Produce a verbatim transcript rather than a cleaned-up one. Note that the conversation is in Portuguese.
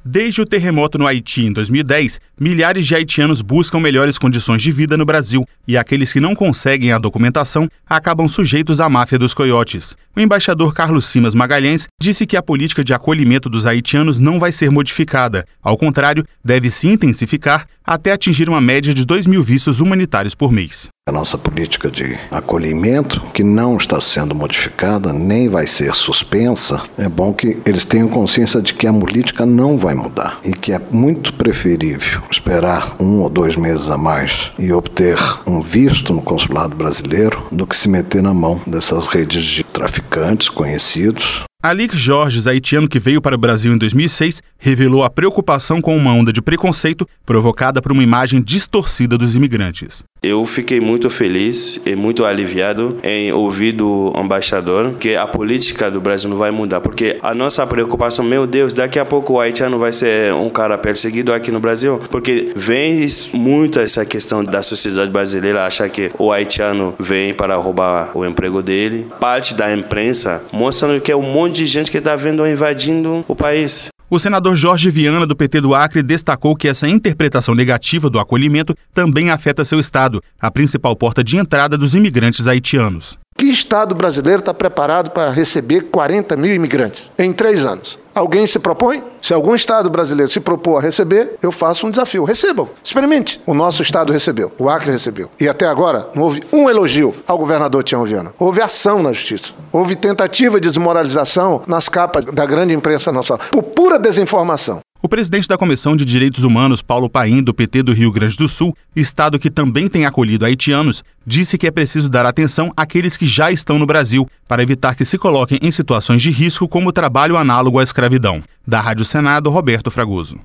Desde o terremoto no Haiti em dois mil e dez, milhares de haitianos buscam melhores condições de vida no Brasil e aqueles que não conseguem a documentação acabam sujeitos à máfia dos coiotes. O embaixador Carlos Simas Magalhães disse que a política de acolhimento dos haitianos não vai ser modificada. Ao contrário, deve se intensificar até atingir uma média de dois mil vistos humanitários por mês. A nossa política de acolhimento, que não está sendo modificada, nem vai ser suspensa, é bom que eles tenham consciência de que a política não vai mudar e que é muito preferível esperar um ou dois meses a mais e obter um visto no consulado brasileiro do que se meter na mão dessas redes de traficantes conhecidos. Alix Jorges, haitiano que veio para o Brasil em dois mil e seis, revelou a preocupação com uma onda de preconceito provocada por uma imagem distorcida dos imigrantes. Eu fiquei muito feliz e muito aliviado em ouvir do embaixador que a política do Brasil não vai mudar, porque a nossa preocupação, meu Deus, daqui a pouco o haitiano vai ser um cara perseguido aqui no Brasil, porque vem muito essa questão da sociedade brasileira achar que o haitiano vem para roubar o emprego dele. Parte da imprensa mostrando que é um monte de gente que está vendo invadindo o país. O senador Jorge Viana, do P T do Acre, destacou que essa interpretação negativa do acolhimento também afeta seu estado, a principal porta de entrada dos imigrantes haitianos. Que estado brasileiro está preparado para receber quarenta mil imigrantes em três anos? Alguém se propõe? Se algum estado brasileiro se propor a receber, eu faço um desafio. Recebam, experimente. O nosso estado recebeu, o Acre recebeu. E até agora não houve um elogio ao governador Tião Viana. Houve ação na justiça. Houve tentativa de desmoralização nas capas da grande imprensa nacional, por pura desinformação. O presidente da Comissão de Direitos Humanos, Paulo Paim, do P T do Rio Grande do Sul, estado que também tem acolhido haitianos, disse que é preciso dar atenção àqueles que já estão no Brasil, para evitar que se coloquem em situações de risco como trabalho análogo à escravidão. Da Rádio Senado, Roberto Fragoso.